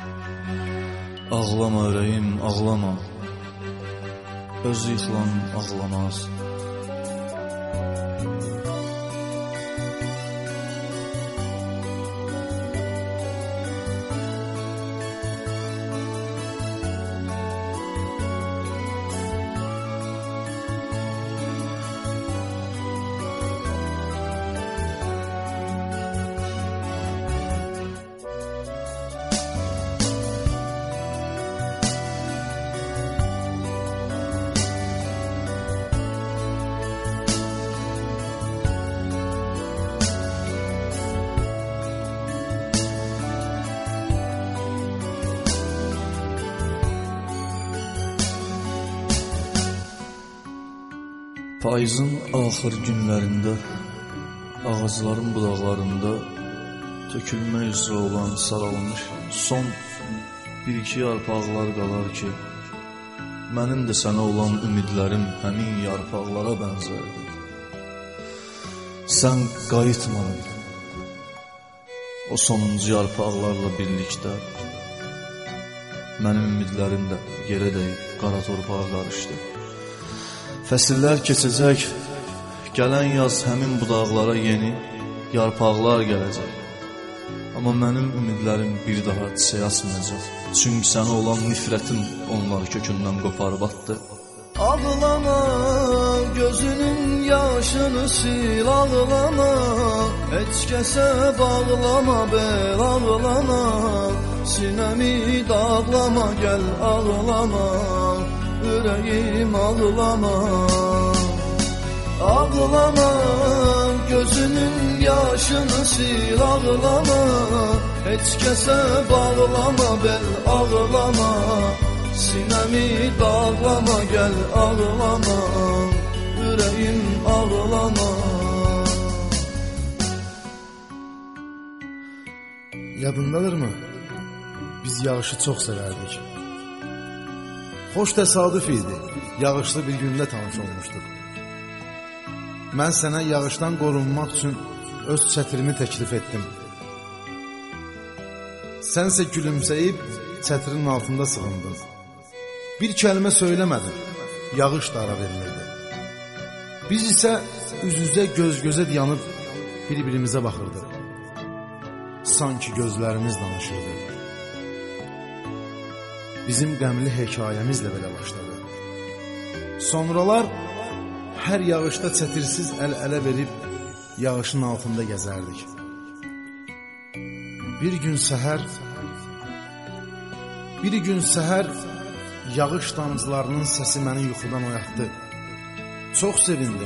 Ağlama ürəyim, ağlama. Özü yıxılan ağlamaz. Payızın axır günlərində, ağacların budaqlarında tökülmək üzrə olan saralmış son bir-iki yarpaqlar qalar ki, mənim də sənə olan ümidlərim həmin yarpaqlara bənzərdir. Sən qayıtmadın, o sonuncu yarpaqlarla birlikdə mənim ümidlərim də yerə dəyib qara torpağa qarışdı. Fəsillər keçəcək, gələn yaz həmin budaqlara yeni yarpaqlar gələcək. Amma mənim ümidlərim bir daha çiçək açmayacaq. Çünki sənə olan nifrətim onları kökündən qoparıb atdı. Ağlama, gözünün yaşını sil, ağlama. Heç kəsə bağlama, bel ağlama. Sinəmi dağlama, gəl ağlama. Ürəyim ağlama. Ağlama, gözünün yaşını sil, ağlama. Heç kəsə bağlama, bel ağlama. Sinəmi dağlama, gəl ağlama. Ürəyim ağlama. Yadındadırmı? Biz yağışı çox sevərdik. Xoş təsadüf idi, yağışlı bir gündə tanış olmuşduq. Mən sənə yağışdan qorunmaq üçün öz çətirimi təklif etdim. Sənsə gülümsəyib çətirin altında sığındın. Bir kəlmə söyləmədin, yağış da ara verilirdi. Biz isə üz-üzə göz-gözə dayanıb bir-birimizə baxırdıq. Sanki gözlərimiz danışırdı. Bizim qəmli hekayəmizlə belə başladı. Sonralar hər yağışda çətirsiz əl-ələ verib yağışın altında gəzərdik. Bir gün səhər yağış damcılarının səsi məni yuxudan oyatdı. Çox sevindim.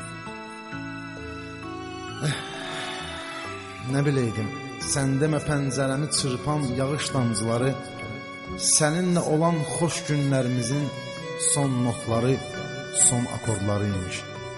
Nə biləydim, sən demə pəncərəmi çırpan yağış damcıları səninlə olan xoş günlərimizin son notları, son akordları imiş.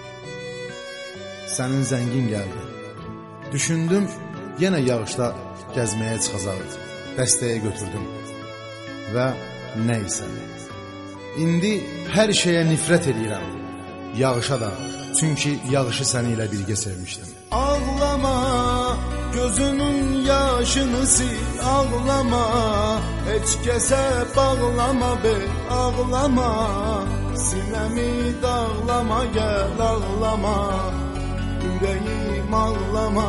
Sənin zəngin gəldi. Düşündüm, yenə yağışda gəzməyə çıxacaq. Dəstəyə götürdüm. Və nə isə. İndi hər şeyə nifrət edirəm. Yağışa da, çünki yağışı səninlə birgə sevmişdim. Ağlama, gözünün yaşını sil, ağlama. Heç kəsə bağlama, bel ağlama. Sinəmi dağlama, gəl ağlama. Ürəyim ağlama.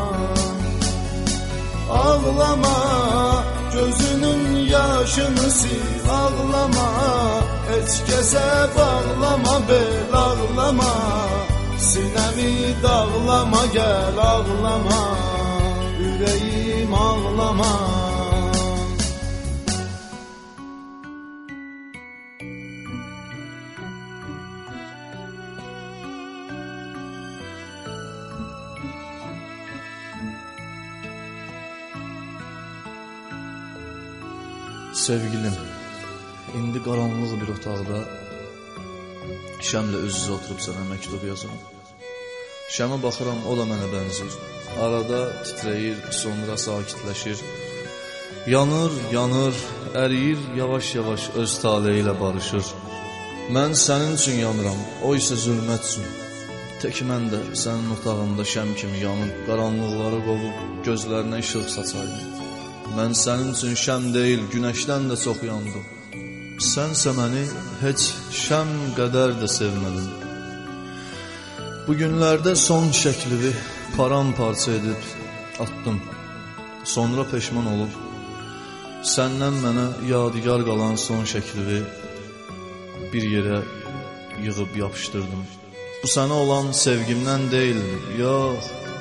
Ağlama, gözünün yaşını sil, ağlama. Heç kəsə bağlama, bel ağlama. Sinəmi dağlama, gəl ağlama. Ürəyim ağlama. Sevgilim, indi qaranlıq bir otaqda şəmlə üz-üzə oturub sənə məktub yazıram. Şəmə baxıram, o da mənə bənzir. Arada titrəyir, sonra sakitləşir. Yanır, yanır, əriyir, yavaş-yavaş öz taleyi ilə barışır. Mən sənin üçün yanıram, o isə zülmət üçün. Tək mən də sənin otağında şəm kimi yanıb, qaranlıqları qovub, gözlərinə işıq saçayım. Mən sənin üçün şəm deyil, günəşdən də çox yandım. Sənsə məni heç şəm qədər də sevmədin. Bu günlərdə son şəklini paramparça edib atdım. Sonra peşman olub səndən mənə yadigar qalan son şəklini bir yerə yığıb yapışdırdım. Bu sənə olan sevgimdən deyildi, yox.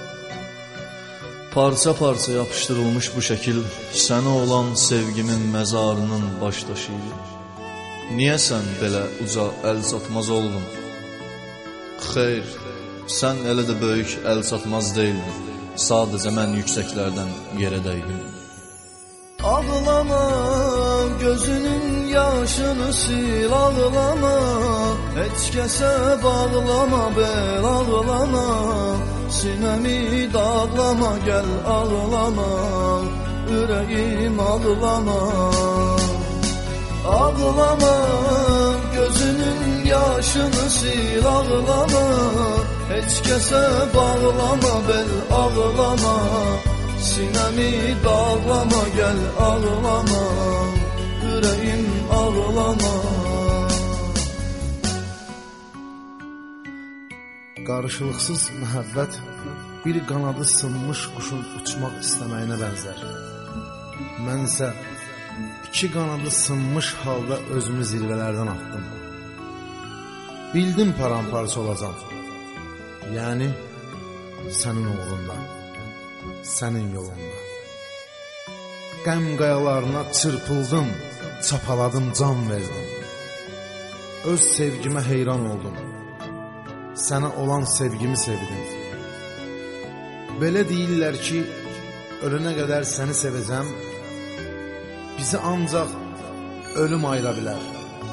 Parça-parça yapışdırılmış bu şəkil sənə olan sevgimin məzarının baş daşıydı. Niyə sən belə uca əl çatmaz oldun? Xeyr, sən elə də böyük əl çatmaz deyildin. Sadəcə mən yüksəklərdən yerə dəydim. Ağlama, gözünün yaşını sil, ağlama. Heç kəsə bağlama, bel ağlama. Sinəmi dağlama, gəl ağlama. Ürəyim ağlama. Ağlama, gözünün yaşını sil, ağlama. Heç kəsə bağlama, bel ağlama. Sinəmi dağlama, gəl ağlama. Ürəyim ağlama. Qarşılıqsız məhəbbət bir qanadı sınmış quşun uçmaq istəməyinə bənzər. Mən isə iki qanadı sınmış halda özümü zirvələrdən atdım. Bildim paramparça olacam. Yəni sənin uğrunda, sənin yolunda. Qəm qayalarına çırpıldım, çapaladım, can verdim. Öz sevgimə heyran oldum. Sənə olan sevgimi sevdim. Belə deyirlər ki, ölənə qədər səni sevəcəm. Bizi ancaq ölüm ayıra bilər.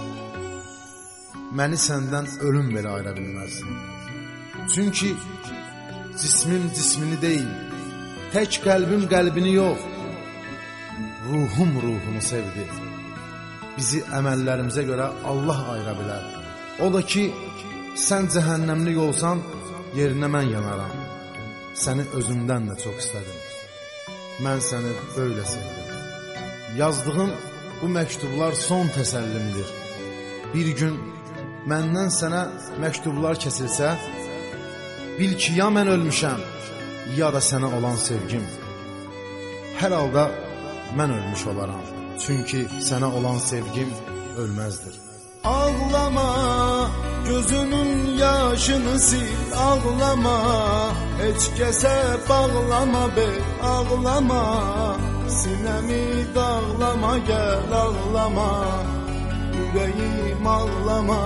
Məni səndən ölüm belə ayıra bilməz. Çünki cismim cismini deyil, tək qəlbim qəlbini yox, ruhum ruhumu sevdi. Bizi əməllərimizə görə Allah ayıra bilər. O da ki, sən cəhənnəmlik olsan, yerinə mən yanaram. Səni özümdən də çox istədim. Mən səni böyle sevdim. Yazdığım bu məktublar son təsəllimdir. Bir gün məndən sənə məktublar kəsilsə, bil ki, ya mən ölmüşəm, ya da sənə olan sevgim. Hər halda mən ölmüş olaram. Çünki sənə olan sevgim ölməzdir. Ağlama, gözünün yaşını sil, ağlama. Heç kəsə bağlama, bel ağlama. Sinəmi dağlama, gəl ağlama. Ürəyim ağlama.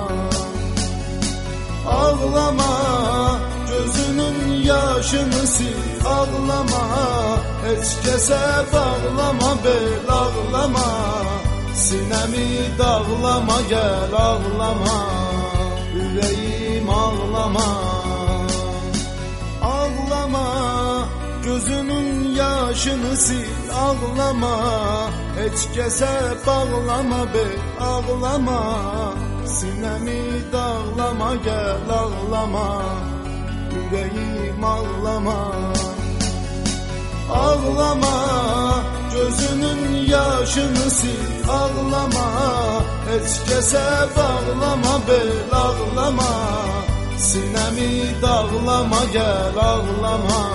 Ağlama, gözünün yaşını sil, ağlama. Heç kəsə bağlama, bel ağlama. Sinəmi dağlama, gəl ağlama. Ürəyim ağlama. Ağlama, gözünün yaşını sil, ağlama. Heç kəsə bağlama, bel ağlama. Sinəmi dağlama, gəl ağlama. Ürəyim ağlama. Ağlama, gözünün yaşını sil, ağlama. Heç kəsə bağlama, bel ağlama. Sinəmi dağlama, gəl ağlama.